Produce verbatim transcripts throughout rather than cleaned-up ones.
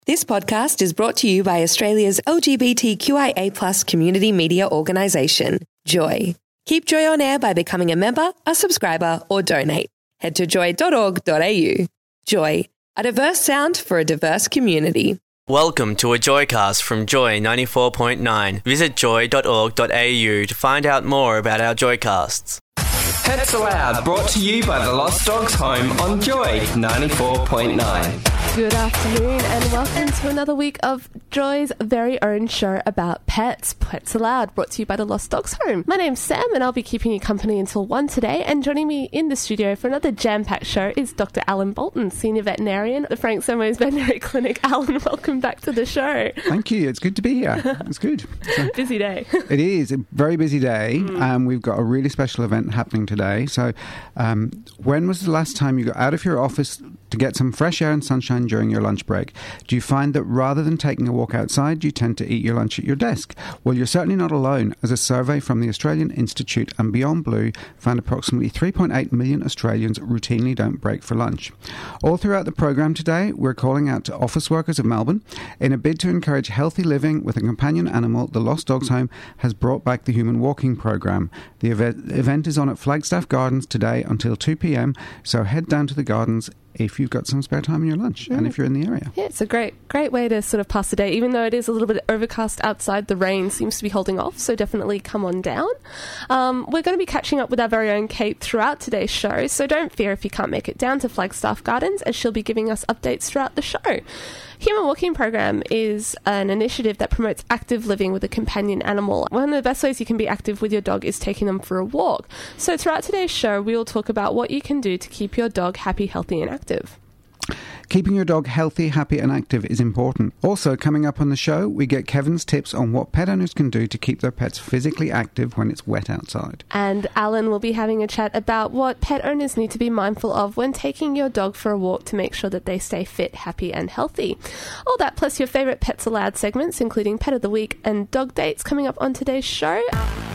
This podcast is brought to you by Australia's L G B T Q I A plus community media organisation, Joy. Keep Joy on air by becoming a member, a subscriber or donate. Head to joy dot org dot a u. Joy, a diverse sound for a diverse community. Welcome to a Joycast from Joy ninety-four point nine. Visit joy dot org dot a u to find out more about our Joycasts. Pets Allowed, brought to you by the Lost Dogs Home on Joy ninety-four point nine. Good afternoon and welcome to another week of Joy's very own show about pets, Pets Allowed, brought to you by the Lost Dogs Home. My name's Sam and I'll be keeping you company until one today, and joining me in the studio for another jam-packed show is Doctor Alan Bolton, Senior Veterinarian at the Frank Somers Veterinary Clinic. Alan, welcome back to the show. Thank you. It's good to be here. It's good. So, busy day. It is a very busy day. Mm. Um, we've got a really special event happening today. So um, when was the last time you got out of your office to get some fresh air and sunshine during your lunch break? Do you find that rather than taking a walk outside, you tend to eat your lunch at your desk? Well, you're certainly not alone, as a survey from the Australian Institute and Beyond Blue found approximately three point eight million Australians routinely don't break for lunch. All throughout the programme today, we're calling out to office workers of Melbourne. In a bid to encourage healthy living with a companion animal, the Lost Dogs Home has brought back the Human Walking Programme. The event, event is on at Flagstaff Gardens today until two p.m, so head down to the gardens if you've got some spare time in your lunch mm. and if you're in the area. Yeah, it's a great great way to sort of pass the day, even though it is a little bit overcast outside. The rain seems to be holding off, so definitely come on down. Um, we're going to be catching up with our very own Kate throughout today's show, so don't fear if you can't make it down to Flagstaff Gardens, as she'll be giving us updates throughout the show. Human Walking Program is an initiative that promotes active living with a companion animal. One of the best ways you can be active with your dog is taking them for a walk. So throughout today's show, we will talk about what you can do to keep your dog happy, healthy and active. Keeping your dog healthy, happy and active is important. Also, coming up on the show, we get Kevin's tips on what pet owners can do to keep their pets physically active when it's wet outside. And Alan will be having a chat about what pet owners need to be mindful of when taking your dog for a walk to make sure that they stay fit, happy and healthy. All that plus your favourite Pets Allowed segments, including Pet of the Week and Dog Dates, coming up on today's show.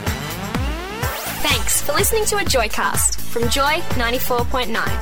Thanks for listening to a Joycast from Joy ninety-four point nine.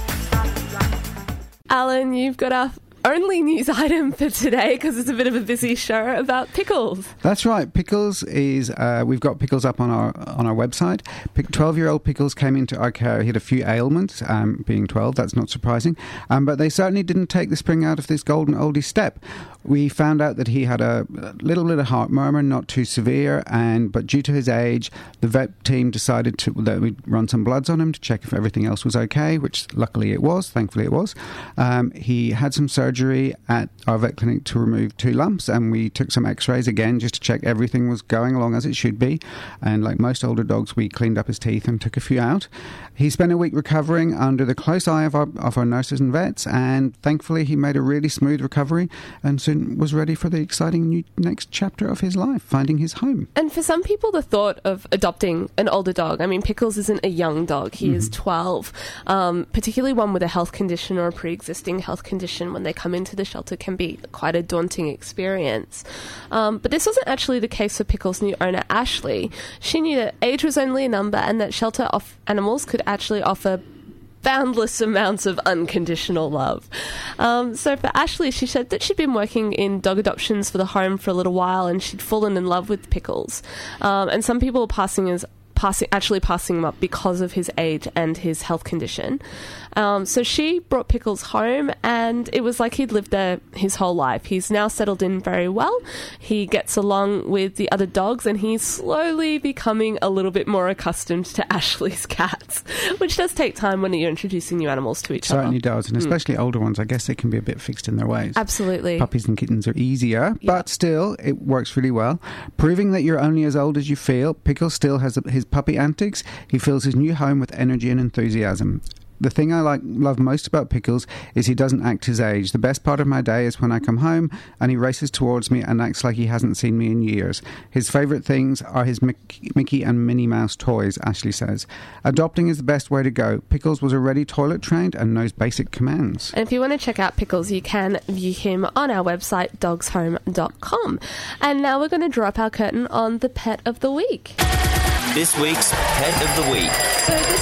Alan, you've got our only news item for today, because it's a bit of a busy show, about Pickles. That's right. Pickles is, uh, we've got Pickles up on our on our website. twelve-year-old Pickles came into our care. He had a few ailments, um, being twelve, that's not surprising. Um, but they certainly didn't take the spring out of this golden oldie step. We found out that he had a little bit of heart murmur, not too severe, and but due to his age, the vet team decided to that we'd run some bloods on him to check if everything else was okay, which luckily it was, thankfully it was. Um, he had some surgery at our vet clinic to remove two lumps, and we took some x-rays again just to check everything was going along as it should be. And like most older dogs, we cleaned up his teeth and took a few out. He spent a week recovering under the close eye of our, of our nurses and vets, and thankfully he made a really smooth recovery and soon was ready for the exciting new next chapter of his life, finding his home. And for some people, the thought of adopting an older dog, I mean, Pickles isn't a young dog. He mm-hmm. is twelve. Um, particularly one with a health condition or a pre-existing health condition, when they come into the shelter, can be quite a daunting experience. Um, but this wasn't actually the case for Pickles' new owner, Ashley. She knew that age was only a number and that shelter off animals could actually offer boundless amounts of unconditional love. Um, so for Ashley, she said that she'd been working in dog adoptions for the home for a little while, and she'd fallen in love with Pickles. Um, and some people were passing as passing, actually passing him up because of his age and his health condition. Um, so she brought Pickles home, and it was like he'd lived there his whole life. He's now settled in very well. He gets along with the other dogs, and he's slowly becoming a little bit more accustomed to Ashley's cats, which does take time when you're introducing new animals to each Certainly other. Certainly does, and especially mm. older ones. I guess they can be a bit fixed in their ways. Absolutely. Puppies and kittens are easier, yeah. but still, it works really well. Proving that you're only as old as you feel, Pickles still has his puppy antics. He fills his new home with energy and enthusiasm. The thing I like love most about Pickles is he doesn't act his age. The best part of my day is when I come home and he races towards me and acts like he hasn't seen me in years. His favourite things are his Mickey, Mickey and Minnie Mouse toys, Ashley says. Adopting is the best way to go. Pickles was already toilet trained and knows basic commands. And if you want to check out Pickles, you can view him on our website, dogs home dot com. And now we're going to drop our curtain on the Pet of the Week. This week's Pet of the Week. So this week's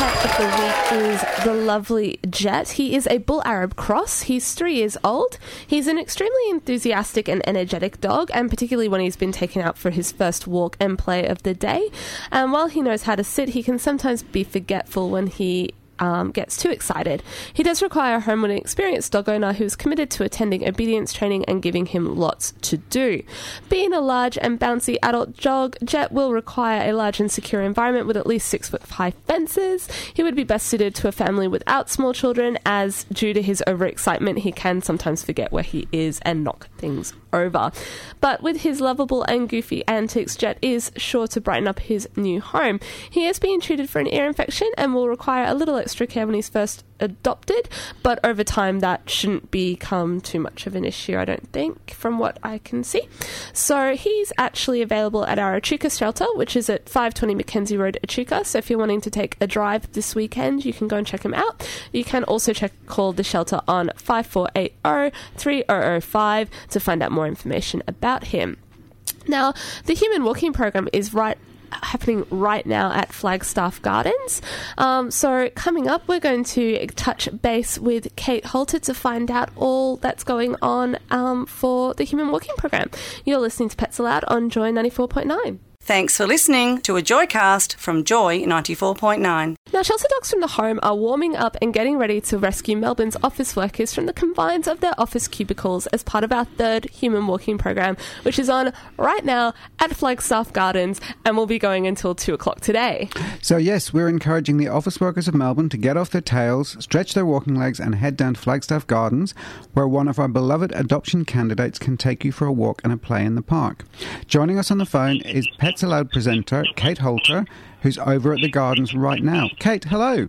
pet of the week is the lovely Jet. He is a Bull Arab cross. He's three years old. He's an extremely enthusiastic and energetic dog, and particularly when he's been taken out for his first walk and play of the day. And while he knows how to sit, he can sometimes be forgetful when he Um, gets too excited. He does require a home with an experienced dog owner who's committed to attending obedience training and giving him lots to do. Being a large and bouncy adult dog, Jet will require a large and secure environment with at least six foot high fences. He would be best suited to a family without small children, as due to his overexcitement, he can sometimes forget where he is and knock things over. But with his lovable and goofy antics, Jet is sure to brighten up his new home. He is being treated for an ear infection and will require a little extra care when he's first adopted, but over time that shouldn't become too much of an issue, I don't think, from what I can see. So he's actually available at our Echuca shelter, which is at five twenty Mackenzie Road, Echuca. So if you're wanting to take a drive this weekend, you can go and check him out. You can also check call the shelter on five four eight zero, three zero zero five to find out more information about him. Now, the Human Walking Program is right happening right now at Flagstaff Gardens. Um, so coming up, we're going to touch base with Kate Holter to find out all that's going on um, for the Human Walking Program. You're listening to Pets Aloud on Joy ninety-four point nine. Thanks for listening to a Joycast from Joy ninety-four point nine. Now, shelter dogs from the home are warming up and getting ready to rescue Melbourne's office workers from the confines of their office cubicles as part of our third Human Walking Program, which is on right now at Flagstaff Gardens and will be going until two o'clock today. So yes, we're encouraging the office workers of Melbourne to get off their tails, stretch their walking legs and head down to Flagstaff Gardens, where one of our beloved adoption candidates can take you for a walk and a play in the park. Joining us on the phone is Pets Aloud presenter Kate Holter, who's over at the gardens right now. Kate, hello.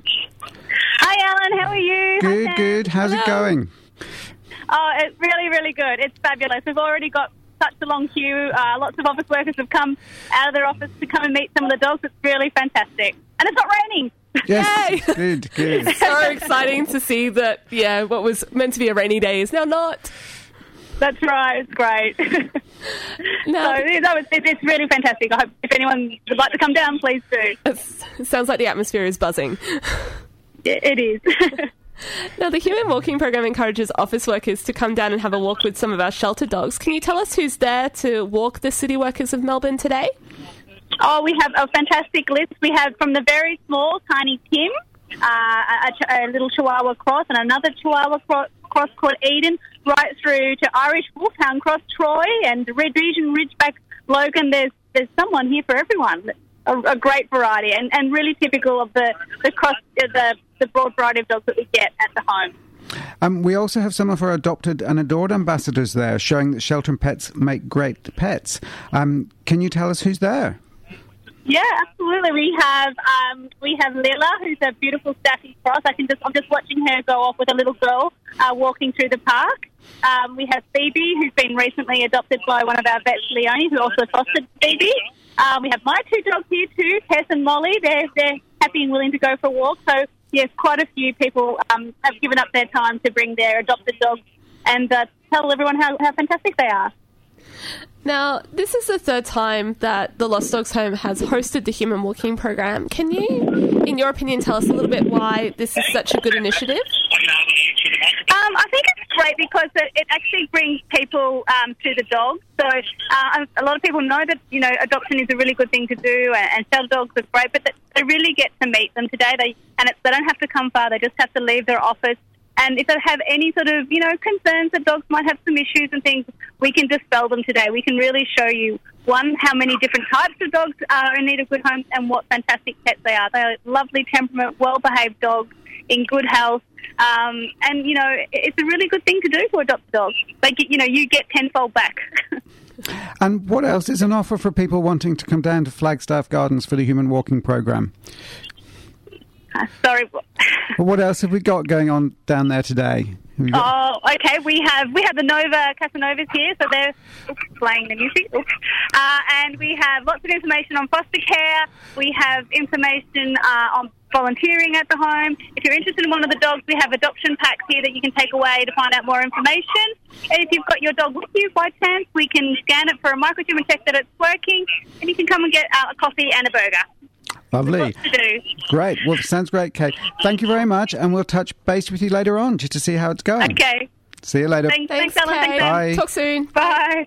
Hi, Alan. How are you? Good, Hi, good. How's hello. it going? Oh, it's really, really good. It's fabulous. We've already got such a long queue. Uh, lots of office workers have come out of their office to come and meet some of the dogs. It's really fantastic. And it's not raining. Yes, Yay! good, good. So exciting to see that, yeah, what was meant to be a rainy day is now not. That's right. It's great. Now, so, no, it's, it's really fantastic. I hope if anyone would like to come down, please do. it sounds like the atmosphere is buzzing. It is. Now, the Human Walking Program encourages office workers to come down and have a walk with some of our shelter dogs. Can you tell us who's there to walk the city workers of Melbourne today? Oh, we have a fantastic list. We have from the very small, tiny Tim, uh, a, a little Chihuahua cross, and another Chihuahua cross, cross called Eden, right through to Irish Wolfhound cross Troy and Red Region Ridgeback Logan. There's there's someone here for everyone. A, a great variety, and, and really typical of the the cross the the broad variety of dogs that we get at the home. Um, we also have some of our adopted and adored ambassadors there, showing that shelter and pets make great pets. Um, can you tell us who's there? Yeah, absolutely. We have um, we have Lila, who's a beautiful staffy cross. I can just I'm just watching her go off with a little girl uh, walking through the park. Um, we have Phoebe, who's been recently adopted by one of our vets, Leonie, who also fostered Phoebe. Um, we have my two dogs here too, Tess and Molly. They're they're happy and willing to go for a walk. So yes, quite a few people um, have given up their time to bring their adopted dogs and uh, tell everyone how, how fantastic they are. Now, this is the third time that the Lost Dogs Home has hosted the Human Walking Program. Can you, in your opinion, tell us a little bit why this is such a good initiative? Um, I think it's great because it, it actually brings people um, to the dogs. So uh, a lot of people know that, you know, adoption is a really good thing to do, and, and shelter dogs are great, but they really get to meet them today. They and it's, they don't have to come far. They just have to leave their office. And if they have any sort of, you know, concerns that dogs might have some issues and things, we can dispel them today. We can really show you, one, how many different types of dogs are in need of good homes and what fantastic pets they are. They are lovely temperament, well-behaved dogs in good health. Um, and, you know, it's a really good thing to do to adopt a dog. Like, you know, you get tenfold back. And what else is an offer for people wanting to come down to Flagstaff Gardens for the Human Walking Program? Uh, sorry. Well, what else have we got going on down there today? Oh, okay. We have we have the Nova Casanovas here, so they're oops, playing the music. Oops. Uh, and we have lots of information on foster care. We have information uh, on volunteering at the home. If you're interested in one of the dogs, we have adoption packs here that you can take away to find out more information. And if you've got your dog with you by chance, we can scan it for a microchip and check that it's working. And you can come and get uh, a coffee and a burger. Lovely. Lots to do. Great. Well, sounds great, Kate. Thank you very much, and we'll touch base with you later on just to see how it's going. Okay. See you later. Thanks, Thanks, thanks, Ellen. Kate. Thanks, Em. Bye. Talk soon. Bye.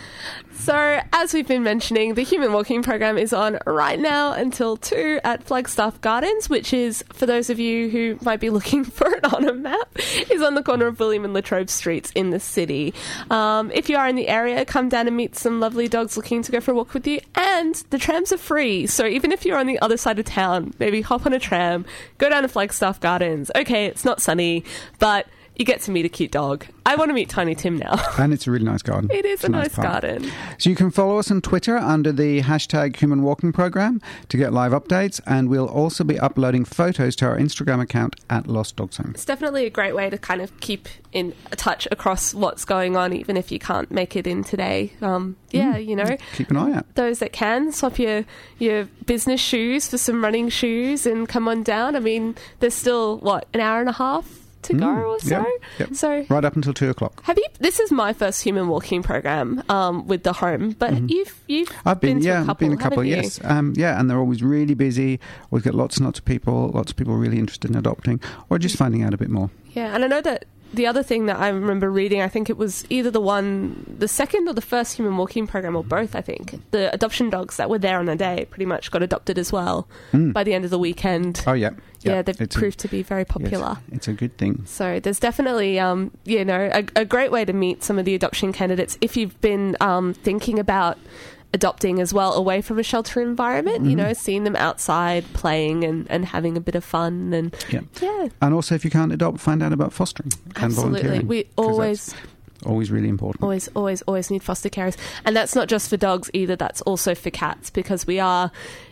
So, as we've been mentioning, the Human Walking Program is on right now until two at Flagstaff Gardens, which is, for those of you who might be looking for it on a map, is on the corner of William and Latrobe Streets in the city. Um, if you are in the area, come down and meet some lovely dogs looking to go for a walk with you. And the trams are free, so even if you're on the other side of town, maybe hop on a tram, go down to Flagstaff Gardens. Okay, it's not sunny, but you get to meet a cute dog. I want to meet Tiny Tim now. And it's a really nice garden. It is It's a nice park. garden. So you can follow us on Twitter under the hashtag Human Walking Program to get live updates, and we'll also be uploading photos to our Instagram account at Lost Dogs Home. It's definitely a great way to kind of keep in touch across what's going on, even if you can't make it in today. Um, yeah, you know, Keep an eye out. those that can, swap your your business shoes for some running shoes and come on down. I mean, there's still, what, an hour and a half to go or so? Yep, yep. So Right up until two o'clock. have you? This is my first human walking program um, with the home, but you've you've Mm-hmm. I've been, to yeah, a I've couple, been a couple, haven't you? yes. Um, yeah, and they're always really busy. We've got lots and lots of people, lots of people really interested in adopting or just finding out a bit more. Yeah, and I know that the other thing that I remember reading, I think it was either the one, the second or the first human walking program, or both, I think. The adoption dogs that were there on the day pretty much got adopted as well by the end of the weekend. Oh, yeah. yeah, they've It's a- proved to be very popular. Yes, it's a good thing. So there's definitely, um, you know, a, a great way to meet some of the adoption candidates if you've been um, thinking about adopting as well away from a shelter environment, Mm-hmm. you know, seeing them outside playing and, and having a bit of fun. And Yeah. yeah, And also, if you can't adopt, find out about fostering and absolutely. volunteering. We 'cause always... that's always really important. Always, always, always need foster carers. And that's not just for dogs either, that's also for cats, because we are...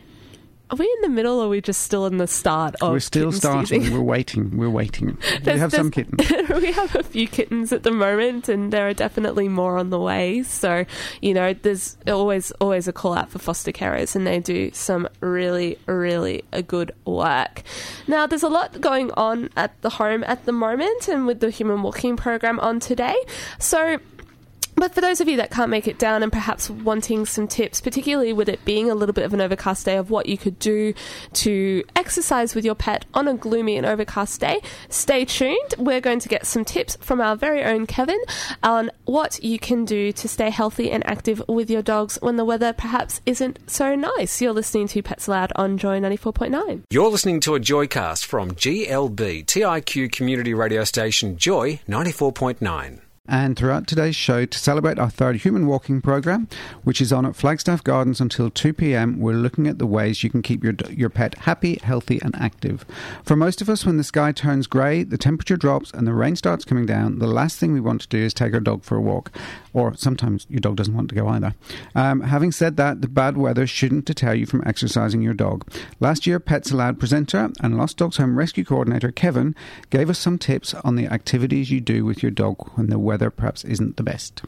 Are we in the middle or are we just still in the start of We're still kitten starting. season? We're waiting. We're waiting. we There's- have some there's- kittens. we have a few kittens at the moment, and there are definitely more on the way. So, you know, there's always always a call out for foster carers, and they do some really, really a good work. Now, there's a lot going on at the home at the moment, and with the Human Walking Program on today. So, but for those of you that can't make it down and perhaps wanting some tips, particularly with it being a little bit of an overcast day, of what you could do to exercise with your pet on a gloomy and overcast day, stay tuned. We're going to get some tips from our very own Kevin on what you can do to stay healthy and active with your dogs when the weather perhaps isn't so nice. You're listening to Pets Aloud on Joy ninety-four point nine. You're listening to a Joycast from G L B, T I Q community radio station Joy ninety-four point nine. And throughout today's show, to celebrate our third Human Walking Program, which is on at Flagstaff Gardens until two p.m, we're looking at the ways you can keep your your pet happy, healthy and active. For most of us, when the sky turns grey, the temperature drops and the rain starts coming down, the last thing we want to do is take our dog for a walk. Or sometimes your dog doesn't want to go either. Um, having said that, the bad weather shouldn't deter you from exercising your dog. Last year, Pets Aloud presenter and Lost Dogs Home Rescue Coordinator Kevin gave us some tips on the activities you do with your dog when the weather perhaps isn't the best.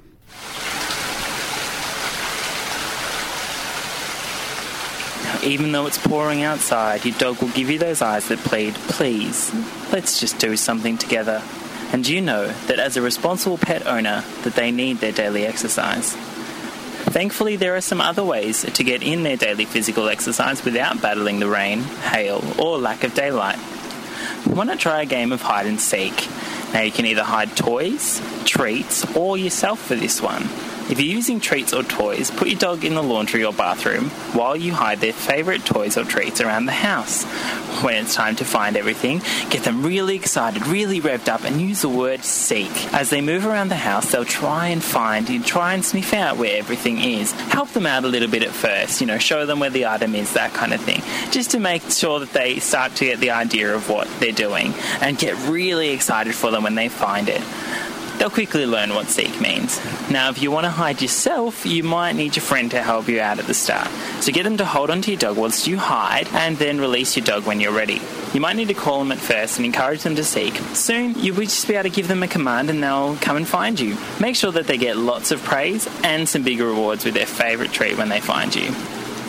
Even though it's pouring outside, your dog will give you those eyes that plead, please, let's just do something together. And you know that as a responsible pet owner, that they need their daily exercise. Thankfully, there are some other ways to get in their daily physical exercise without battling the rain, hail, or lack of daylight. Why not try a game of hide and seek? Now you can either hide toys, treats, or yourself for this one. If you're using treats or toys, put your dog in the laundry or bathroom while you hide their favourite toys or treats around the house. When it's time to find everything, get them really excited, really revved up, and use the word seek. As they move around the house, they'll try and find and try and sniff out where everything is. Help them out a little bit at first, you know, show them where the item is, that kind of thing, just to make sure that they start to get the idea of what they're doing and get really excited for them when they find it. They'll quickly learn what seek means. Now, if you want to hide yourself, you might need your friend to help you out at the start. So get them to hold onto your dog whilst you hide, and then release your dog when you're ready. You might need to call them at first and encourage them to seek. Soon, you'll just be able to give them a command and they'll come and find you. Make sure that they get lots of praise and some big rewards with their favourite treat when they find you.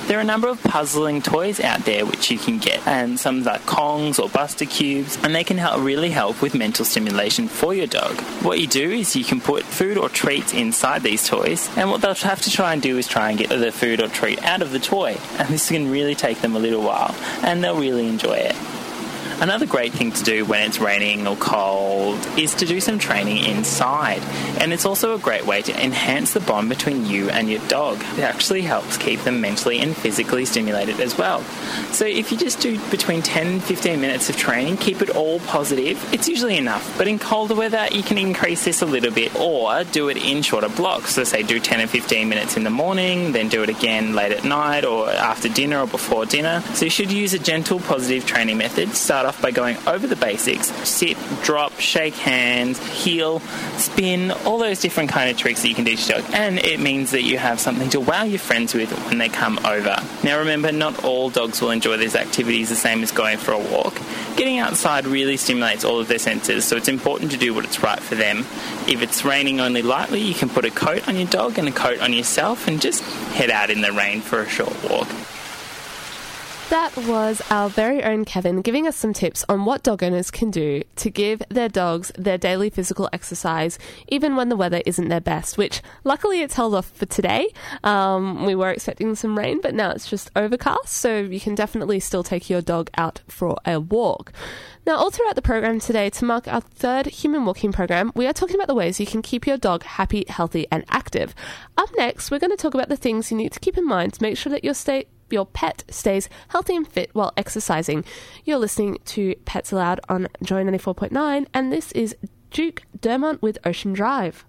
There are a number of puzzling toys out there which you can get, and some like Kongs or Buster Cubes, and they can help really help with mental stimulation for your dog. What you do is you can put food or treats inside these toys, and what they'll have to try and do is try and get the food or treat out of the toy, and this can really take them a little while, and they'll really enjoy it. Another great thing to do when it's raining or cold is to do some training inside. And it's also a great way to enhance the bond between you and your dog. It actually helps keep them mentally and physically stimulated as well. So if you just do between ten and fifteen minutes of training, keep it all positive, it's usually enough. But in colder weather, you can increase this a little bit or do it in shorter blocks. So say do ten and fifteen minutes in the morning, then do it again late at night or after dinner or before dinner. So you should use a gentle, positive training method. Start off by going over the basics, sit, drop, shake hands, heel, spin, all those different kind of tricks that you can do to your dog. And it means that you have something to wow your friends with when they come over. Now remember, not all dogs will enjoy these activities the same as going for a walk. Getting outside really stimulates all of their senses, so it's important to do what is right for them. If it's raining only lightly, you can put a coat on your dog and a coat on yourself and just head out in the rain for a short walk. That was our very own Kevin giving us some tips on what dog owners can do to give their dogs their daily physical exercise, even when the weather isn't their best, which luckily it's held off for today. Um, we were expecting some rain, but now it's just overcast, so you can definitely still take your dog out for a walk. Now, all throughout the program today, to mark our third human walking program, we are talking about the ways you can keep your dog happy, healthy, and active. Up next, we're going to talk about the things you need to keep in mind to make sure that your state your pet stays healthy and fit while exercising. You're listening to Pets Aloud on Joy ninety-four point nine, and this is Duke Dermont with Ocean Drive.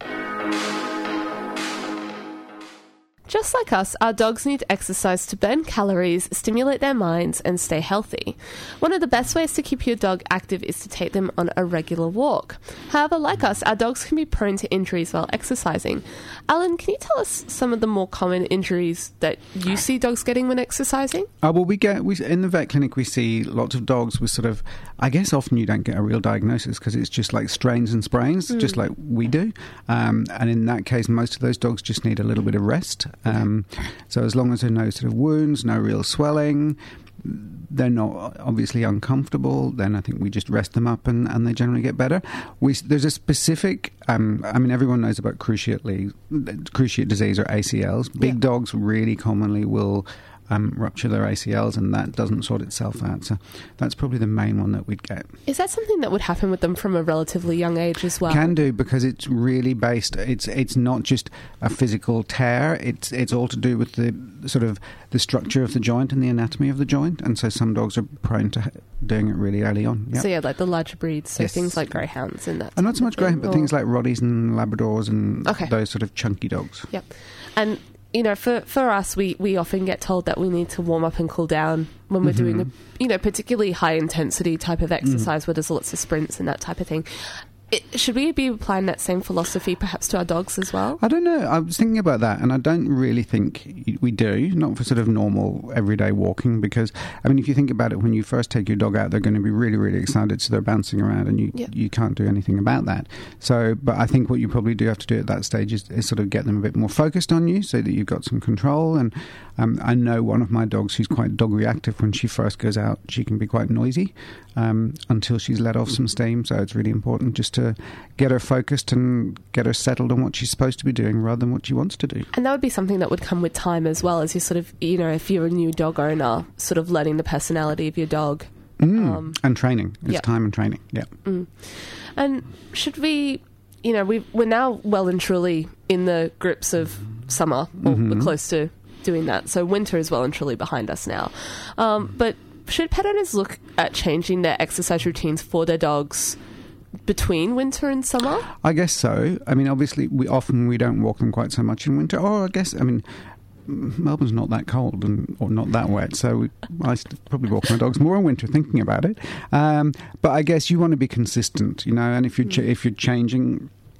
Just like us, our dogs need exercise to burn calories, stimulate their minds, and stay healthy. One of the best ways to keep your dog active is to take them on a regular walk. However, like us, our dogs can be prone to injuries while exercising. Alan, can you tell us some of the more common injuries that you see dogs getting when exercising? Uh, well, we get we in the vet clinic we see lots of dogs with sort of, I guess often you don't get a real diagnosis because it's just like strains and sprains, mm. just like we do. Um, and in that case, most of those dogs just need a little bit of rest. Um, so as long as there are no sort of wounds, no real swelling, they're not obviously uncomfortable, then I think we just rest them up and, and they generally get better. We, there's a specific, um, I mean, everyone knows about cruciate, cruciate disease or A C Ls. Big yeah. dogs really commonly will Um, rupture their A C Ls, and that doesn't sort itself out. So that's probably the main one that we'd get. Is that something that would happen with them from a relatively young age as well? Can do, because it's really based. It's it's not just a physical tear. It's it's all to do with the sort of the structure of the joint and the anatomy of the joint. And so some dogs are prone to doing it really early on. Yep. So yeah, like the larger breeds, so yes. things like greyhounds and that. And not so much greyhound, but or... things like Rotties and Labradors and okay. those sort of chunky dogs. Yep, and. You know, for, for us, we, we often get told that we need to warm up and cool down when we're mm-hmm. doing a, you know, particularly high intensity type of exercise mm. where there's lots of sprints and that type of thing. It, should we be applying that same philosophy perhaps to our dogs as well? I don't know. I was thinking about that, and I don't really think we do, not for sort of normal everyday walking, because, I mean, if you think about it, when you first take your dog out, they're going to be really, really excited, so they're bouncing around, and you, yeah. you can't do anything about that. So, but I think what you probably do have to do at that stage is, is sort of get them a bit more focused on you so that you've got some control. And um, I know one of my dogs who's quite dog reactive. When she first goes out, she can be quite noisy um, until she's let off some steam, so it's really important just to to get her focused and get her settled on what she's supposed to be doing rather than what she wants to do. And that would be something that would come with time as well, as you sort of, you know, if you're a new dog owner, sort of learning the personality of your dog. Mm, um, and training. It's yeah. time and training, yeah. Mm. And should we, you know, we, we're now well and truly in the grips of summer, or mm-hmm. we're close to doing that. So winter is well and truly behind us now. Um, but should pet owners look at changing their exercise routines for their dogs between winter and summer? I guess so. I mean, obviously, we often we don't walk them quite so much in winter. Or I guess, I mean, Melbourne's not that cold and or not that wet, so we, I probably walk my dogs more in winter, thinking about it. Um, but I guess you want to be consistent, you know. And if you're ch- if you're changing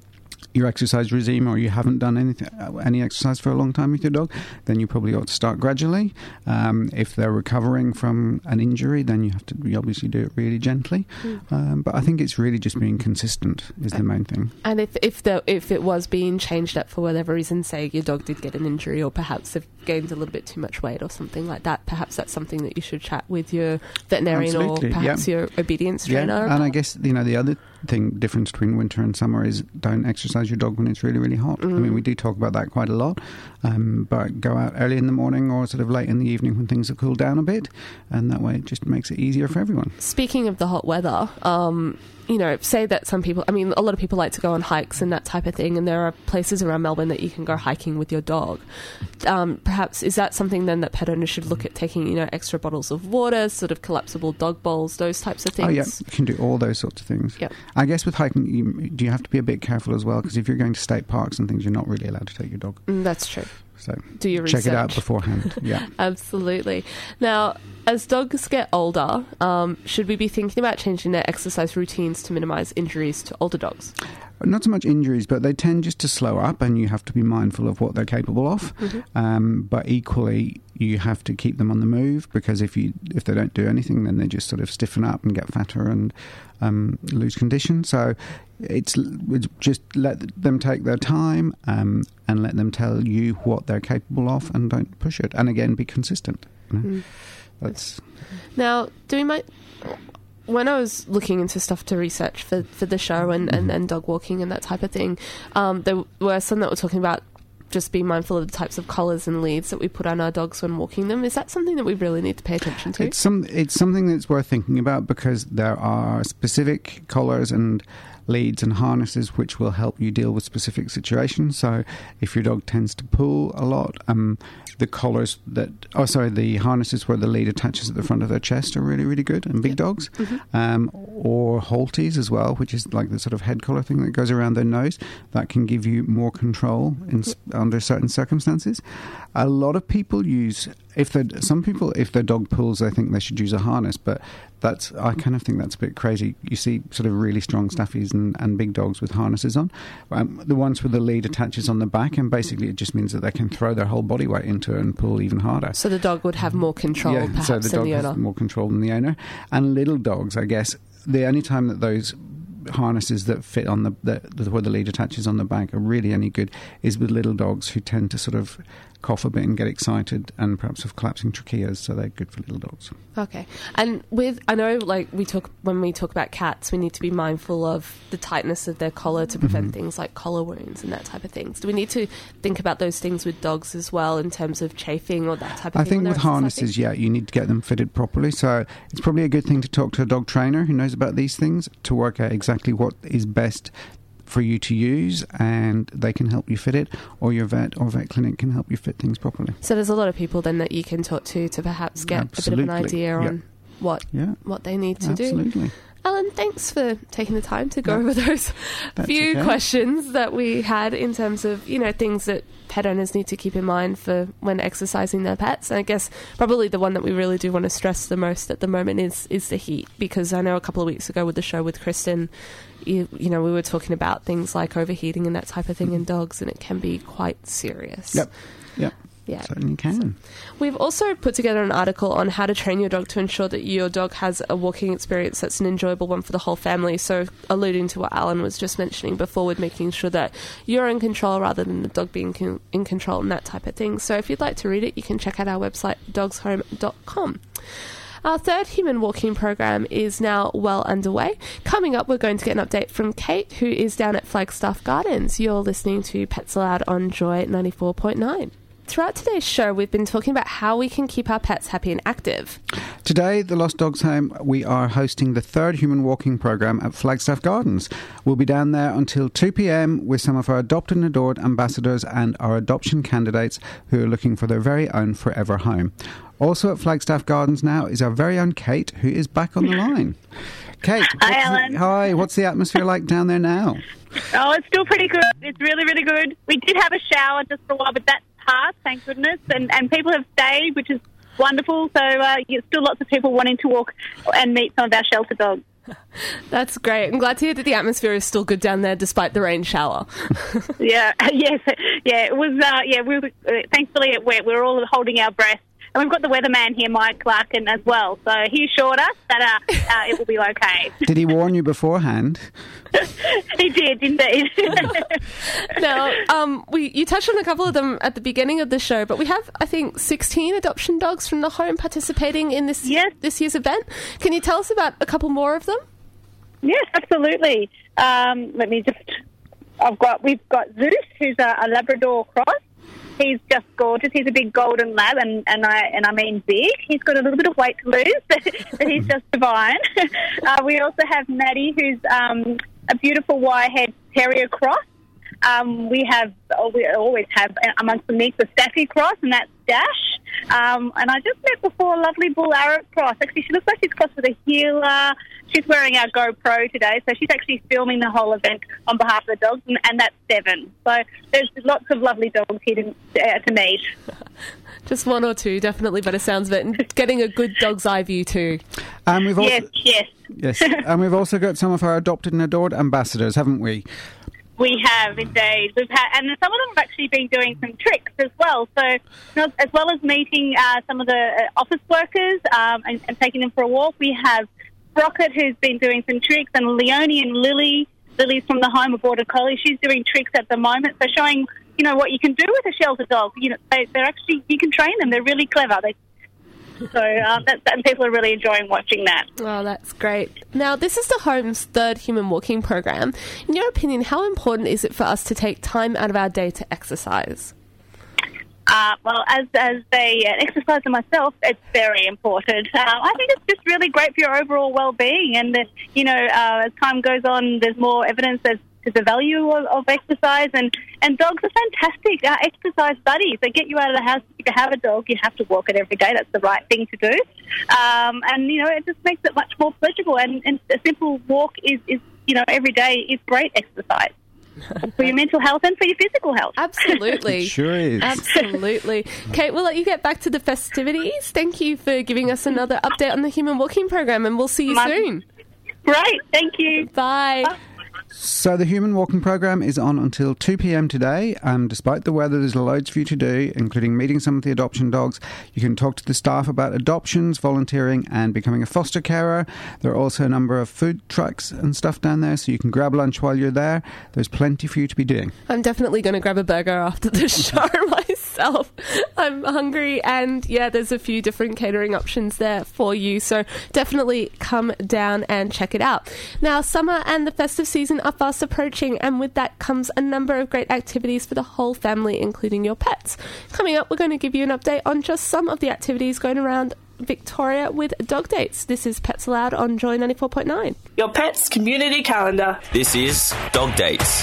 your exercise regime, or you haven't done anything, any exercise for a long time with your dog, then you probably ought to start gradually. Um, if they're recovering from an injury, then you have to you obviously do it really gently. Mm. Um, but I think it's really just being consistent is the main thing. And if if the, if it was being changed up for whatever reason, say your dog did get an injury, or perhaps they've gained a little bit too much weight or something like that, perhaps that's something that you should chat with your veterinarian Absolutely, or perhaps yeah. your obedience Yeah, trainer. and I guess, you know, the other thing, difference between winter and summer is don't exercise your dog when it's really, really hot. Mm. I mean, we do talk about that quite a lot, um, but go out early in the morning or sort of late in the evening when things have cooled down a bit, and that way it just makes it easier for everyone. Speaking of the hot weather, um, you know, say that some people, I mean, a lot of people like to go on hikes and that type of thing, and there are places around Melbourne that you can go hiking with your dog. Um, perhaps, is that something then that pet owners should look at taking, you know, extra bottles of water, sort of collapsible dog bowls, those types of things? Oh, yeah, you can do all those sorts of things. Yep. I guess with hiking, you, do you have to be a bit careful as well, because if you're going to state parks and things, you're not really allowed to take your dog. Mm, that's true. So do your check research. it out beforehand. Yeah, absolutely. Now, as dogs get older, um, should we be thinking about changing their exercise routines to minimise injuries to older dogs? Not so much injuries, but they tend just to slow up, and you have to be mindful of what they're capable of. Mm-hmm. Um, but equally, you have to keep them on the move, because if you if they don't do anything, then they just sort of stiffen up and get fatter and um, lose condition. So it's, it's just let them take their time um, and let them tell you what they're capable of, and don't push it. And again, be consistent. You know? mm. That's now doing my. When I was looking into stuff to research for, for the show and, and, and dog walking and that type of thing, um, there were some that were talking about just being mindful of the types of collars and leads that we put on our dogs when walking them. Is that something that we really need to pay attention to? It's some. It's something that's worth thinking about, because there are specific collars and leads and harnesses which will help you deal with specific situations. So if your dog tends to pull a lot, um, the collars that, oh sorry, the harnesses where the lead attaches at the front of their chest are really, really good in big dogs. Mm-hmm. Um, or halties as well, which is like the sort of head collar thing that goes around their nose. That can give you more control in, under certain circumstances. A lot of people use, if they some people, if their dog pulls, they think they should use a harness, but that's, I kind of think that's a bit crazy. You see sort of really strong staffies and, and big dogs with harnesses on. Um, the ones where the lead attaches on the back, and basically it just means that they can throw their whole body weight into it and pull even harder. So the dog would have more control, yeah, perhaps, so the than dog the owner. has more control than the owner. And little dogs, I guess, the only time that those harnesses that fit on the, the, the where the lead attaches on the back are really any good is with little dogs who tend to sort of cough a bit and get excited and perhaps have collapsing tracheas, so they're good for little dogs. Okay. And with, I know, like, we talk, when we talk about cats, we need to be mindful of the tightness of their collar to prevent mm-hmm. things like collar wounds and that type of things. Do we need to think about those things with dogs as well in terms of chafing or that type of I thing? think with harnesses, yeah, you need to get them fitted properly. So it's probably a good thing to talk to a dog trainer who knows about these things to work out exactly what is best for you to use, and they can help you fit it, or your vet or vet clinic can help you fit things properly. So there's a lot of people then that you can talk to to perhaps get Absolutely. a bit of an idea yep. on what yeah. what they need to Absolutely. do. Alan, thanks for taking the time to go yeah. over those That's few okay. questions that we had in terms of, you know, things that pet owners need to keep in mind for when exercising their pets. And I guess probably the one that we really do want to stress the most at the moment is is the heat, because I know a couple of weeks ago with the show with Kristen, you, you know, we were talking about things like overheating and that type of thing in dogs, and it can be quite serious. Yep. Yep. Yeah. Certainly can. So we've also put together an article on how to train your dog to ensure that your dog has a walking experience that's an enjoyable one for the whole family. So alluding to what Alan was just mentioning before, with making sure that you're in control rather than the dog being con- in control and that type of thing. So if you'd like to read it, you can check out our website, dogs home dot com. Our third human walking program is now well underway. Coming up, we're going to get an update from Kate, who is down at Flagstaff Gardens. You're listening to Pets Aloud on Joy ninety-four point nine. Throughout today's show, we've been talking about how we can keep our pets happy and active. Today, the Lost Dogs Home, we are hosting the third human walking program at Flagstaff Gardens. We'll be down there until two p.m. with some of our adopted and adored ambassadors and our adoption candidates who are looking for their very own forever home. Also at Flagstaff Gardens now is our very own Kate, who is back on the line. Kate. Hi, Alan. The, hi, what's the atmosphere like down there now? Oh, it's still pretty good. It's really, really good. We did have a shower just for a while, but that's passed, thank goodness, and, and people have stayed, which is wonderful. So uh, there's still lots of people wanting to walk and meet some of our shelter dogs. That's great. I'm glad to hear that the atmosphere is still good down there despite the rain shower. yeah, yes, yeah. It was. Uh, yeah, we were, uh, thankfully it went. We were all holding our breath. And we've got the weatherman here, Mike Larkin, as well. So he assured us that uh, uh, it will be okay. Did he warn you beforehand? He did, indeed. Now, um, we you touched on a couple of them at the beginning of the show, but we have, I think, sixteen adoption dogs from the home participating in this yes. this year's event. Can you tell us about a couple more of them? Yes, absolutely. Um, let me just. I've got. We've got Zeus, who's a, a Labrador cross. He's just gorgeous. He's a big golden lab, and, and I and I mean big. He's got a little bit of weight to lose, but, but he's just divine. uh, we also have Maddie, who's um, a beautiful wire-haired terrier cross. Um, we have we always have amongst the mix a Staffy cross, and that's Dash. Um, and I just met before a lovely bull Arab cross. Actually, she looks like she's crossed with a healer. She's wearing our GoPro today, so she's actually filming the whole event on behalf of the dogs, and, and that's Seven. So there's lots of lovely dogs here to, uh, to meet. Just one or two, definitely, but it sounds of it. And getting a good dog's eye view too. And we've also, yes, yes. Yes, and we've also got some of our adopted and adored ambassadors, haven't we? We have, indeed. We've had, and some of them have actually been doing some tricks as well. So, you know, as well as meeting uh, some of the uh, office workers um, and, and taking them for a walk, we have Rocket, who's been doing some tricks, and Leonie and Lily. Lily's from the home of Border Collie. She's doing tricks at the moment, so showing, you know, what you can do with a shelter dog. You know, they, they're actually, you can train them. They're really clever. They, so uh, that, that, people are really enjoying watching that. Oh, that's great. Now, this is the home's third human walking program. In your opinion, how important is it for us to take time out of our day to exercise? Uh, well, as as a uh, exerciser myself, it's very important. Uh, I think it's just really great for your overall well-being. And, uh, you know, uh, as time goes on, there's more evidence as to the value of, of exercise. And, and dogs are fantastic uh, exercise buddies. They get you out of the house. If you have a dog, you have to walk it every day. That's the right thing to do. Um, and, you know, it just makes it much more pleasurable. And, and a simple walk is, is, you know, every day is great exercise. For your mental health and for your physical health. Absolutely. It sure is. Absolutely. Kate, we'll let you get back to the festivities. Thank you for giving us another update on the Human Walking Program, and we'll see you My, soon. Great. Thank you. Bye. Bye. So the Human Walking Program is on until two p.m. today. Um, despite the weather, there's loads for you to do, including meeting some of the adoption dogs. You can talk to the staff about adoptions, volunteering and becoming a foster carer. There are also a number of food trucks and stuff down there, so you can grab lunch while you're there. There's plenty for you to be doing. I'm definitely going to grab a burger after the show myself. I'm hungry, and yeah, there's a few different catering options there for you, so definitely come down and check it out. Now, summer and the festive season are fast approaching, and with that comes a number of great activities for the whole family, including your pets. Coming up, we're going to give you an update on just some of the activities going around Victoria with dog dates. This is Pets Aloud on Joy ninety-four point nine. Your pet's community calendar. This is Dog Dates.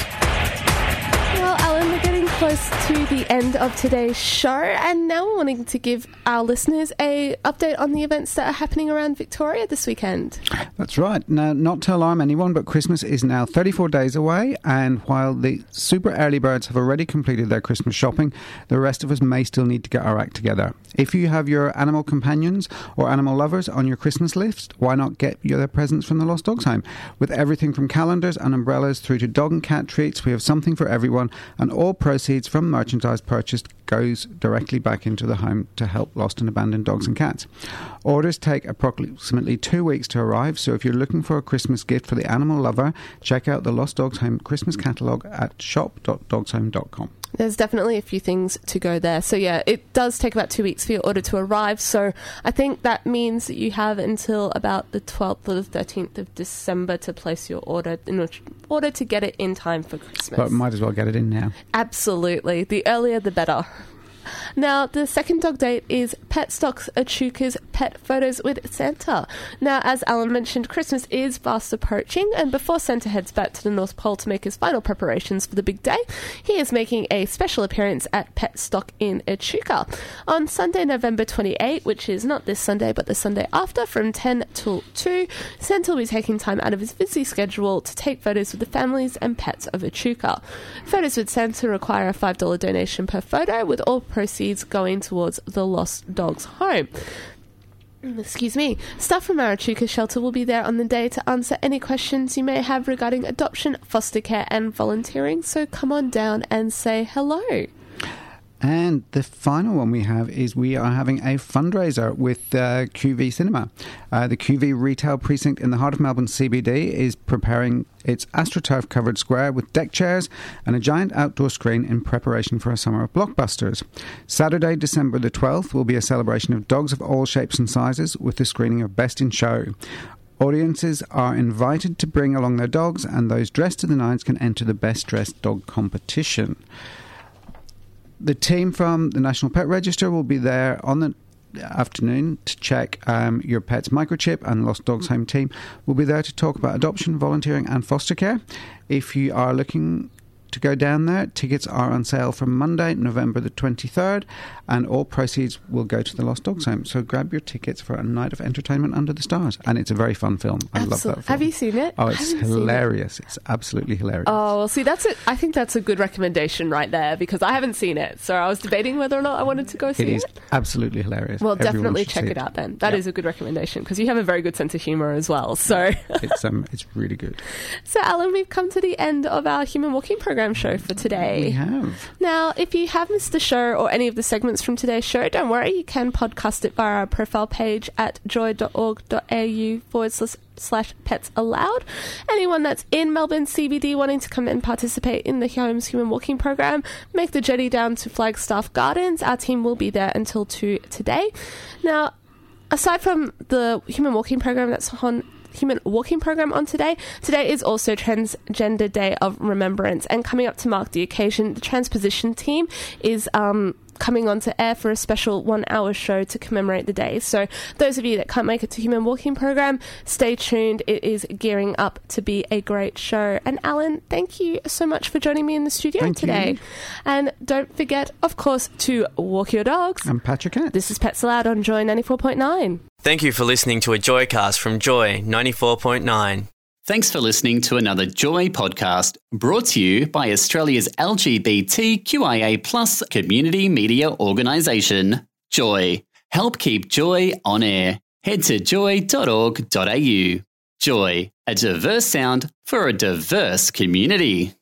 Well, Alan, we're getting close to the end of today's show, and now we're wanting to give our listeners a update on the events that are happening around Victoria this weekend. That's right. Now, not to alarm anyone, but Christmas is now thirty-four days away, and while the super early birds have already completed their Christmas shopping, the rest of us may still need to get our act together. If you have your animal companions or animal lovers on your Christmas list, why not get your their presents from the Lost Dogs Home? With everything from calendars and umbrellas through to dog and cat treats, we have something for everyone, and all proceeds from merchandise purchased goes directly back into the home to help lost and abandoned dogs and cats. Orders take approximately two weeks to arrive, so if you're looking for a Christmas gift for the animal lover, check out the Lost Dogs Home Christmas catalogue at shop dot dogs home dot com. There's definitely a few things to go there. So yeah, it does take about two weeks for your order to arrive. So I think that means that you have until about the twelfth or the thirteenth of December to place your order in order to get it in time for Christmas. But might as well get it in now. Absolutely. The earlier the better. Now, the second dog date is Petstock Echuca's Pet Photos with Santa. Now, as Alan mentioned, Christmas is fast approaching, and before Santa heads back to the North Pole to make his final preparations for the big day, he is making a special appearance at Petstock in Echuca. On Sunday, November twenty-eighth, which is not this Sunday, but the Sunday after, from ten till two, Santa will be taking time out of his busy schedule to take photos with the families and pets of Echuca. Photos with Santa require a five dollars donation per photo, with all proceeds going towards the Lost Dogs Home. Excuse me. Staff from Marachuka Shelter will be there on the day to answer any questions you may have regarding adoption, foster care and volunteering, so come on down and say hello. And the final one we have is we are having a fundraiser with uh, Q V Cinema. Uh, the Q V retail precinct in the heart of Melbourne C B D is preparing its AstroTurf covered square with deck chairs and a giant outdoor screen in preparation for a summer of blockbusters. Saturday, December the twelfth, will be a celebration of dogs of all shapes and sizes with the screening of Best in Show. Audiences are invited to bring along their dogs, and those dressed to the nines can enter the Best Dressed Dog competition. The team from the National Pet Register will be there on the afternoon to check um, your pet's microchip, and Lost Dogs Home team will be there to talk about adoption, volunteering and foster care. If you are looking to go down there, tickets are on sale from Monday, November the twenty-third, and all proceeds will go to the Lost Dogs Home. So grab your tickets for a night of entertainment under the stars. And it's a very fun film. I Absolutely. love that film. Have you seen it? Oh, it's hilarious. It. It's absolutely hilarious. Oh, well, see, that's it. I think that's a good recommendation right there, because I haven't seen it. So I was debating whether or not I wanted to go see it. It is absolutely hilarious. Well, Everyone definitely should check see it out then. That yep. is a good recommendation, because you have a very good sense of humour as well. So it's um, it's really good. So, Alan, we've come to the end of our Human Walking Program show for today. We have. Now, if you have missed the show or any of the segments from today's show, don't worry, you can podcast it via our profile page at joy.org.au forward slash pets allowed. Anyone that's in Melbourne C B D wanting to come and participate in the Homes Human Walking Program, make the journey down to Flagstaff Gardens. Our team will be there until two today. Now, aside from the Human Walking Program that's on Human Walking Program on today. Today is also Transgender Day of Remembrance, and coming up to mark the occasion, the Transposition team is um, coming on to air for a special one-hour show to commemorate the day. So those of you that can't make it to Human Walking Program, stay tuned. It is gearing up to be a great show. And Alan, thank you so much for joining me in the studio thank today. You. And don't forget, of course, to walk your dogs. And pat your cats. This is Pets Allowed on Joy ninety-four point nine. Thank you for listening to a Joycast from Joy ninety-four point nine. Thanks for listening to another Joy podcast brought to you by Australia's L G B T Q I A plus community media organisation, Joy. Help keep Joy on air. Head to joy dot org dot a u. Joy, a diverse sound for a diverse community.